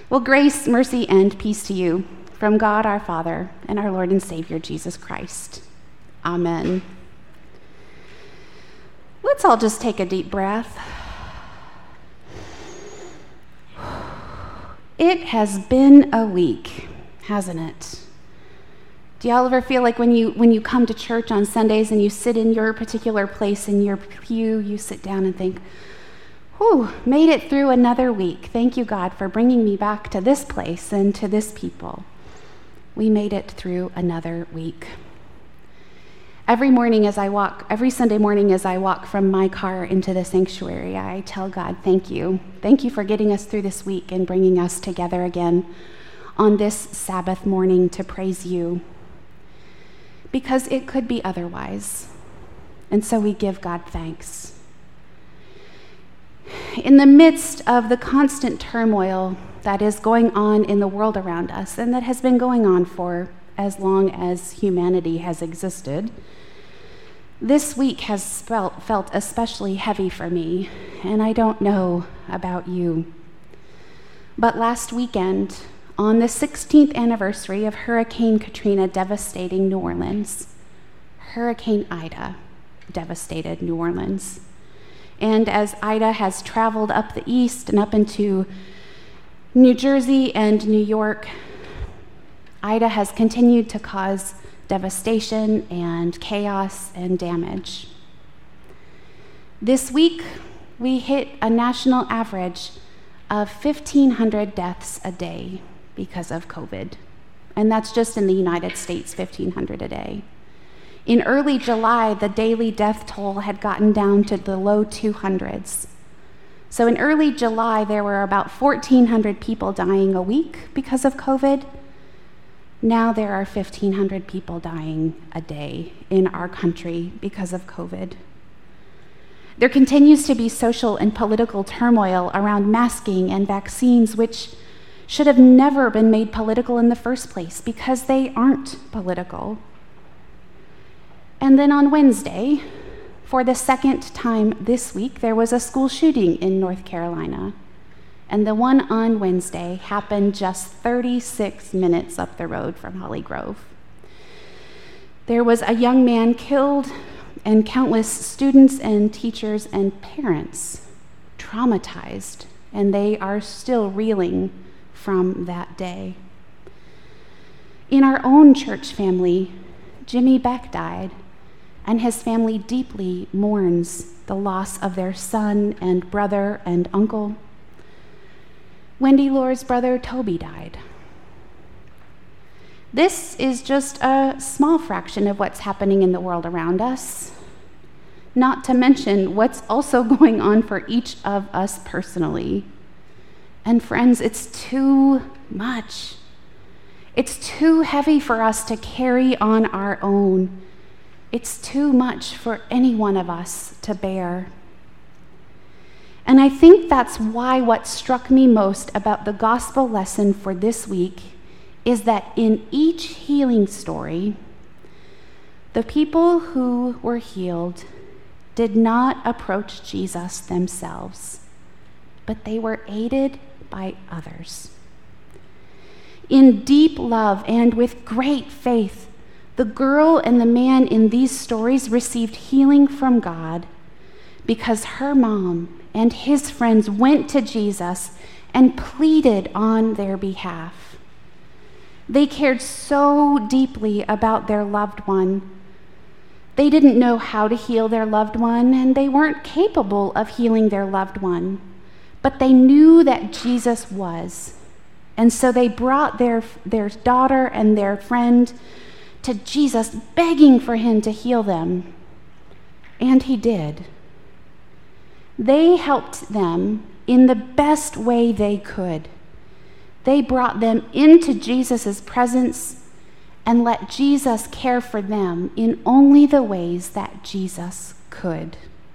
Well, grace, mercy, and peace to you from God our Father and our Lord and Savior, Jesus Christ. Amen. Let's all just take a deep breath. It has been a week, hasn't it? Do y'all ever feel like when you come to church on Sundays and you sit in your particular place in your pew, you sit down and think, whew, made it through another week. Thank you, God, for bringing me back to this place and to this people. We made it through another week. Every Sunday morning as I walk from my car into the sanctuary, I tell God, thank you. Thank you for getting us through this week and bringing us together again on this Sabbath morning to praise you. Because it could be otherwise. And so we give God thanks. In the midst of the constant turmoil that is going on in the world around us, and that has been going on for as long as humanity has existed, this week has felt especially heavy for me, and I don't know about you. But last weekend, on the 16th anniversary of Hurricane Katrina devastating New Orleans, Hurricane Ida devastated New Orleans. And as Ida has traveled up the east and up into New Jersey and New York, Ida has continued to cause devastation and chaos and damage. This week, we hit a national average of 1,500 deaths a day because of COVID. And that's just in the United States, 1,500 a day. In early July, the daily death toll had gotten down to the low 200s. So in early July, there were about 1,400 people dying a week because of COVID. Now there are 1,500 people dying a day in our country because of COVID. There continues to be social and political turmoil around masking and vaccines, which should have never been made political in the first place because they aren't political. And then on Wednesday, for the second time this week, there was a school shooting in North Carolina. And the one on Wednesday happened just 36 minutes up the road from Holly Grove. There was a young man killed and countless students and teachers and parents traumatized, and they are still reeling from that day. In our own church family, Jimmy Beck died, and his family deeply mourns the loss of their son and brother and uncle. Wendy Lohr's brother Toby died. This is just a small fraction of what's happening in the world around us, not to mention what's also going on for each of us personally. And friends, it's too much. It's too heavy for us to carry on our own. It's too much for any one of us to bear. And I think that's why what struck me most about the gospel lesson for this week is that in each healing story, the people who were healed did not approach Jesus themselves, but they were aided by others. In deep love and with great faith, the girl and the man in these stories received healing from God because her mom and his friends went to Jesus and pleaded on their behalf. They cared so deeply about their loved one. They didn't know how to heal their loved one, and they weren't capable of healing their loved one, but they knew that Jesus was. And so they brought their daughter and their friend to Jesus, begging for him to heal them. And he did. They helped them in the best way they could. They brought them into Jesus' presence and let Jesus care for them in only the ways that Jesus could.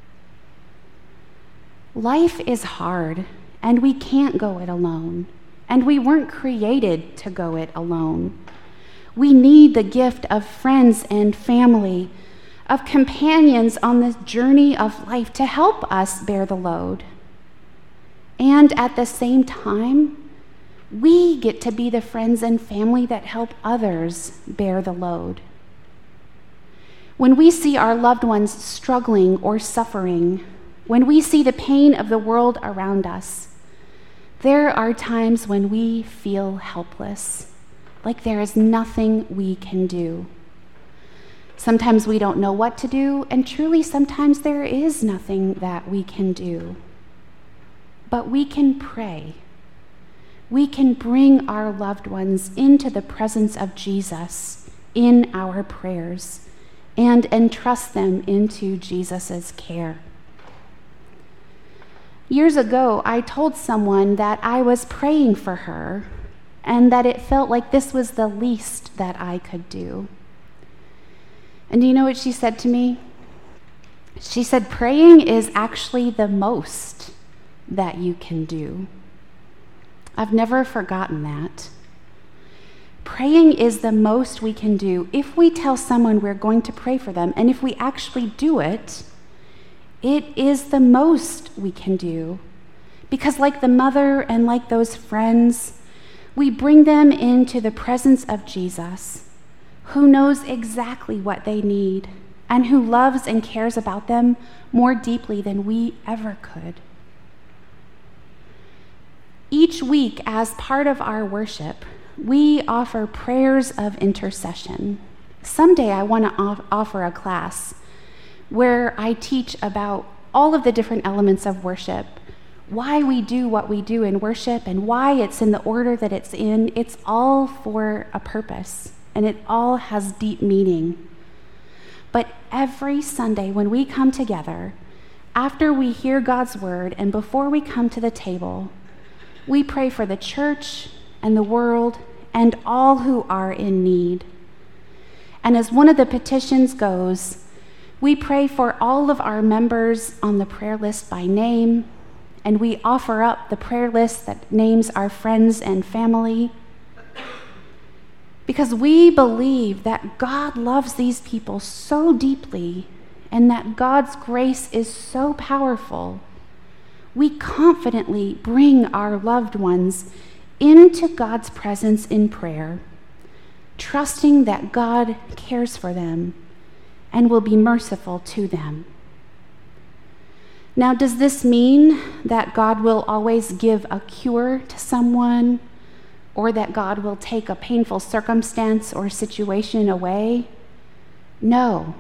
Life is hard, and we can't go it alone, and we weren't created to go it alone. We need the gift of friends and family, of companions on this journey of life to help us bear the load. And at the same time, We get to be the friends and family that help others bear the load. When we see our loved ones struggling or suffering, when we see the pain of the world around us, there are times when we feel helpless, like there is nothing we can do. Sometimes we don't know what to do, and truly sometimes there is nothing that we can do. But we can pray. We can bring our loved ones into the presence of Jesus in our prayers and entrust them into Jesus' care. Years ago, I told someone that I was praying for her and that it felt like this was the least that I could do. And do you know what she said to me? She said, praying is actually the most that you can do. I've never forgotten that. Praying is the most we can do. If we tell someone we're going to pray for them, and if we actually do it, it is the most we can do. Because like the mother and like those friends, we bring them into the presence of Jesus, who knows exactly what they need and who loves and cares about them more deeply than we ever could. Each week, as part of our worship, we offer prayers of intercession. Someday I want to offer a class where I teach about all of the different elements of worship, why we do what we do in worship, and why it's in the order that it's in. It's all for a purpose, and it all has deep meaning. But every Sunday when we come together, after we hear God's word and before we come to the table, we pray for the church and the world and all who are in need. And as one of the petitions goes, we pray for all of our members on the prayer list by name, and we offer up the prayer list that names our friends and family, because we believe that God loves these people so deeply and that God's grace is so powerful. We confidently bring our loved ones into God's presence in prayer, trusting that God cares for them and will be merciful to them. Now, does this mean that God will always give a cure to someone, or that God will take a painful circumstance or situation away? No.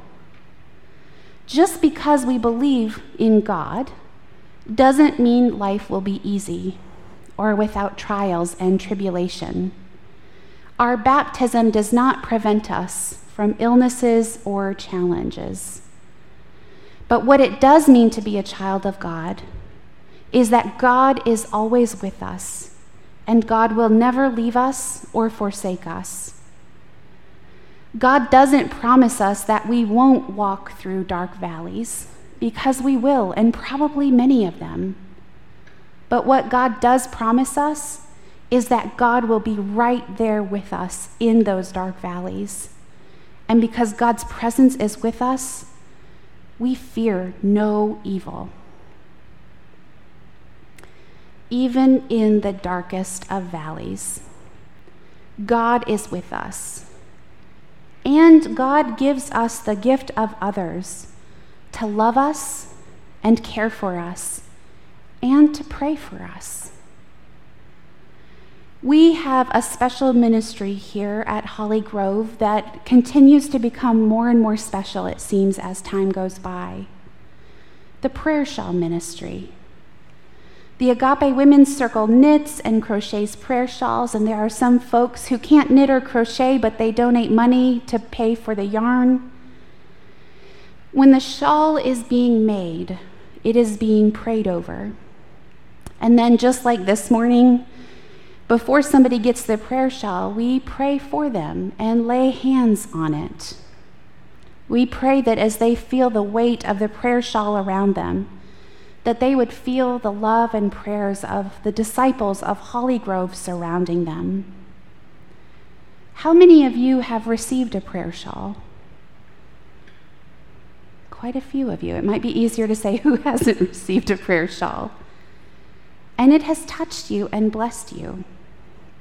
Just because we believe in God doesn't mean life will be easy or without trials and tribulation. Our baptism does not prevent us from illnesses or challenges. But what it does mean to be a child of God is that God is always with us, and God will never leave us or forsake us. God doesn't promise us that we won't walk through dark valleys, because we will, and probably many of them. But what God does promise us is that God will be right there with us in those dark valleys. And because God's presence is with us, we fear no evil. Even in the darkest of valleys, God is with us. And God gives us the gift of others to love us and care for us and to pray for us. We have a special ministry here at Holly Grove that continues to become more and more special, it seems, as time goes by. The Prayer Shawl Ministry. The Agape Women's Circle knits and crochets prayer shawls, and there are some folks who can't knit or crochet, but they donate money to pay for the yarn. When the shawl is being made, it is being prayed over. And then just like this morning, before somebody gets their prayer shawl, we pray for them and lay hands on it. We pray that as they feel the weight of the prayer shawl around them, that they would feel the love and prayers of the disciples of Holly Grove surrounding them. How many of you have received a prayer shawl? Quite a few of you. It might be easier to say who hasn't received a prayer shawl. And it has touched you and blessed you.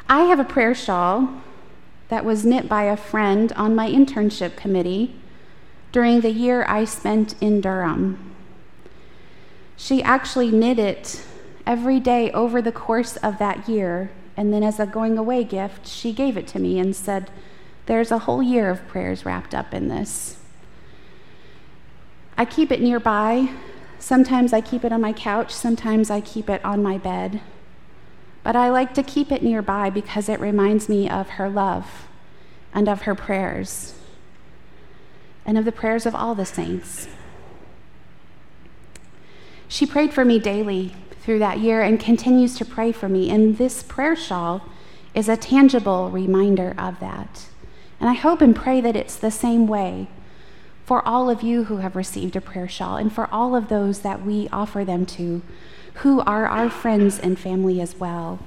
I have a prayer shawl that was knit by a friend on my internship committee during the year I spent in Durham. She actually knit it every day over the course of that year, and then as a going away gift, she gave it to me and said, "There's a whole year of prayers wrapped up in this." I keep it nearby. Sometimes I keep it on my couch, sometimes I keep it on my bed. But I like to keep it nearby because it reminds me of her love and of her prayers and of the prayers of all the saints. She prayed for me daily through that year and continues to pray for me, and this prayer shawl is a tangible reminder of that. And I hope and pray that it's the same way for all of you who have received a prayer shawl and for all of those that we offer them to, who are our friends and family as well.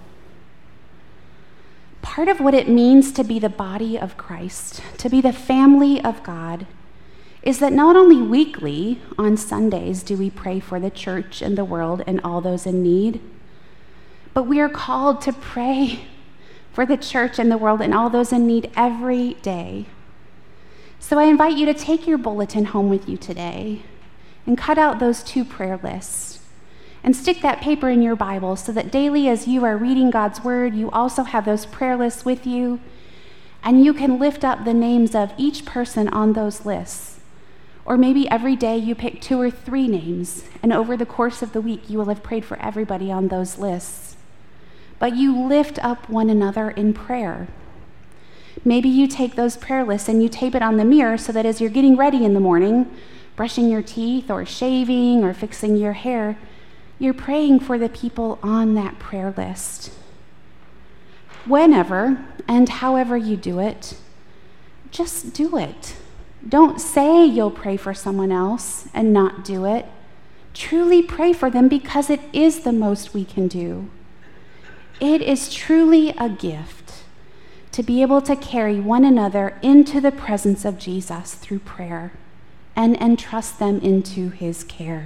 Part of what it means to be the body of Christ, to be the family of God, is that not only weekly on Sundays do we pray for the church and the world and all those in need, but we are called to pray for the church and the world and all those in need every day. So I invite you to take your bulletin home with you today and cut out those 2 prayer lists and stick that paper in your Bible so that daily as you are reading God's word, you also have those prayer lists with you, and you can lift up the names of each person on those lists. Or maybe every day you pick 2 or 3 names, and over the course of the week you will have prayed for everybody on those lists. But you lift up one another in prayer. Maybe you take those prayer lists and you tape it on the mirror so that as you're getting ready in the morning, brushing your teeth or shaving or fixing your hair, you're praying for the people on that prayer list. Whenever and however you do it, just do it. Don't say you'll pray for someone else and not do it. Truly pray for them because it is the most we can do. It is truly a gift to be able to carry one another into the presence of Jesus through prayer and entrust them into his care.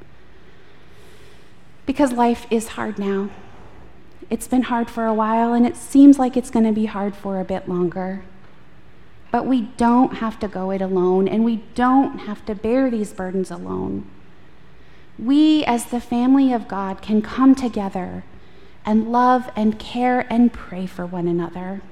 Because life is hard now. It's been hard for a while, and it seems like it's going to be hard for a bit longer. But we don't have to go it alone, and we don't have to bear these burdens alone. We, as the family of God, can come together and love and care and pray for one another.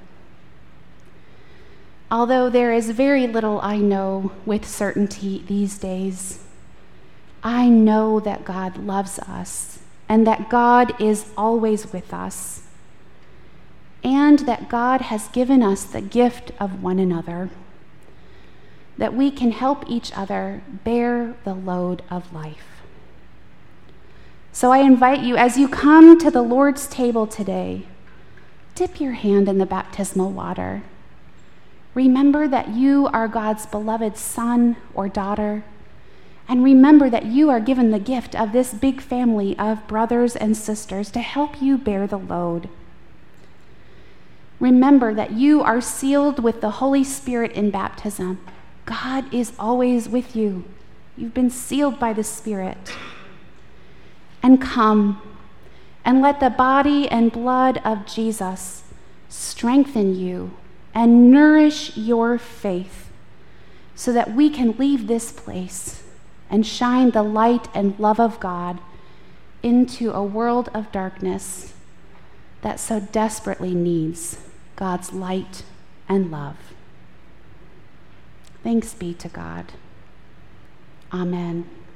Although there is very little I know with certainty these days, I know that God loves us and that God is always with us, and that God has given us the gift of one another, that we can help each other bear the load of life. So I invite you, as you come to the Lord's table today, dip your hand in the baptismal water. Remember that you are God's beloved son or daughter, and remember that you are given the gift of this big family of brothers and sisters to help you bear the load. Remember that you are sealed with the Holy Spirit in baptism. God is always with you. You've been sealed by the Spirit. And come and let the body and blood of Jesus strengthen you and nourish your faith so that we can leave this place and shine the light and love of God into a world of darkness that so desperately needs God's light and love. Thanks be to God. Amen.